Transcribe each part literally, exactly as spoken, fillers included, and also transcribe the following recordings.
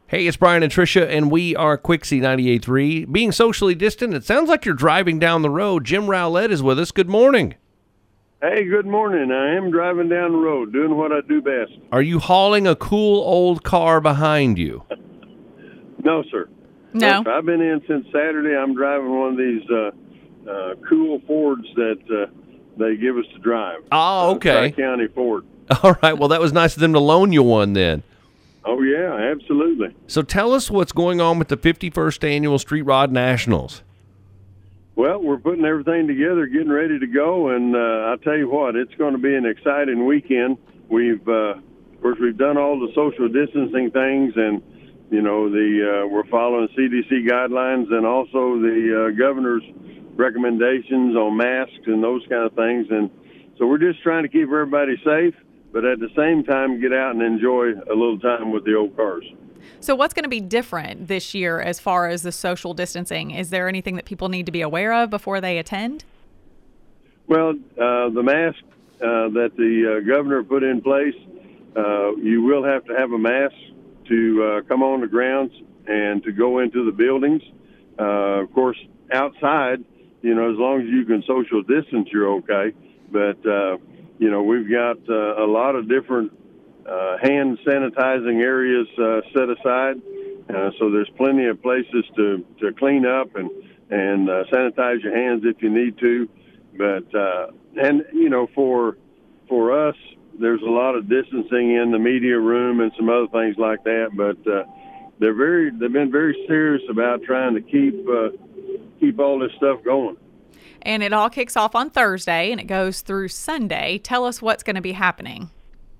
Hey, it's Brian and Tricia, and we are Quixie ninety-eight point three. Being socially distant, it sounds like you're driving down the road. Jim Rowlett is with us. Good morning. Hey, good morning. I am driving down the road, doing what I do best. Are you hauling a cool old car behind you? No, sir. No. I've been in since Saturday. I'm driving one of these uh, uh, cool Fords that uh, they give us to drive. Oh, okay. Uh, Tri-County Ford. All right. Well, that was nice of them to loan you one then. Oh, yeah, absolutely. So tell us what's going on with the fifty-first Annual Street Rod Nationals. Well, we're putting everything together, getting ready to go, and uh, I'll tell you what, it's going to be an exciting weekend. We've, uh, of course, we've done all the social distancing things, and you know, the uh, we're following C D C guidelines and also the uh, governor's recommendations on masks and those kind of things. And so we're just trying to keep everybody safe, but at the same time get out and enjoy a little time with the old cars. So what's going to be different this year as far as the social distancing? Is there anything that people need to be aware of before they attend? Well, uh, the mask uh, that the uh, governor put in place, uh, you will have to have a mask to uh, come on the grounds and to go into the buildings. Uh, of course, outside, you know, as long as you can social distance, you're okay. But, uh, you know, we've got uh, a lot of different uh, hand sanitizing areas uh, set aside. Uh, so there's plenty of places to, to clean up and, and uh, sanitize your hands if you need to. But, uh, and, you know, for for us, there's a lot of distancing in the media room and some other things like that. But uh, they're very, they've been very serious about trying to keep uh, keep all this stuff going. And it all kicks off on Thursday and it goes through Sunday. Tell us what's going to be happening.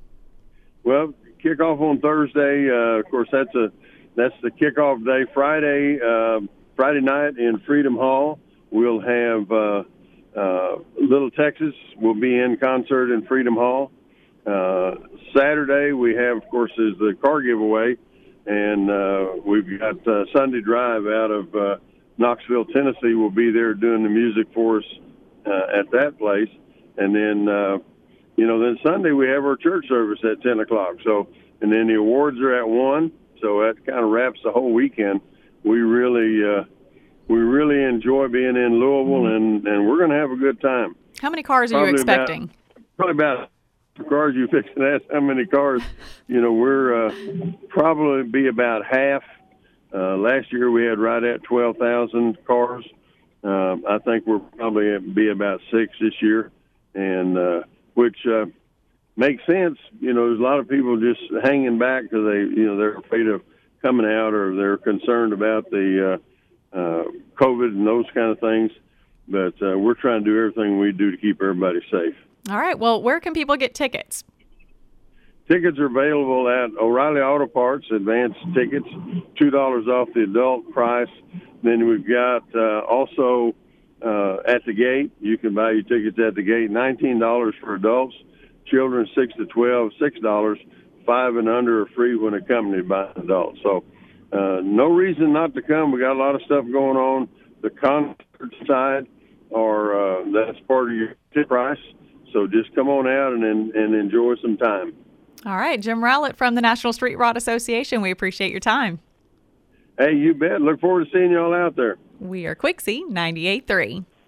Well, kickoff on Thursday. Uh, of course, that's a that's the kickoff day. Friday, uh, Friday night in Freedom Hall, we'll have uh, uh, Little Texas will be in concert in Freedom Hall. Uh, Saturday, we have, of course, is the car giveaway, and uh, we've got uh, Sunday Drive out of uh, Knoxville, Tennessee. Will be there doing the music for us uh, at that place, and then. Uh, You know, then Sunday we have our church service at ten o'clock. So, and then the awards are at one. So that kind of wraps the whole weekend. We really, uh, we really enjoy being in Louisville, and, and we're going to have a good time. How many cars are Probably you expecting? About, probably about the cars you fixing to ask how many cars. You know, we're uh, probably be about half. Uh, last year we had right at twelve thousand cars. Um, I think we'll probably be about six this year, and. Uh, which uh, makes sense. You know, there's a lot of people just hanging back because they, you know, they're afraid of coming out or they're concerned about the uh, uh, COVID and those kind of things. But uh, we're trying to do everything we do to keep everybody safe. All right. Well, where can people get tickets? Tickets are available at O'Reilly Auto Parts, advanced tickets, two dollars off the adult price. Then we've got uh, also... Uh, at the gate, you can buy your tickets at the gate. nineteen dollars for adults, children six to twelve, six dollars. Five and under are free when accompanied by an adult. So, uh, no reason not to come. We got a lot of stuff going on. The concert side, or uh, that's part of your ticket price. So just come on out and and enjoy some time. All right, Jim Rowlett from the National Street Rod Association. We appreciate your time. Hey, you bet. Look forward to seeing you all out there. We are Quixie ninety-eight point three.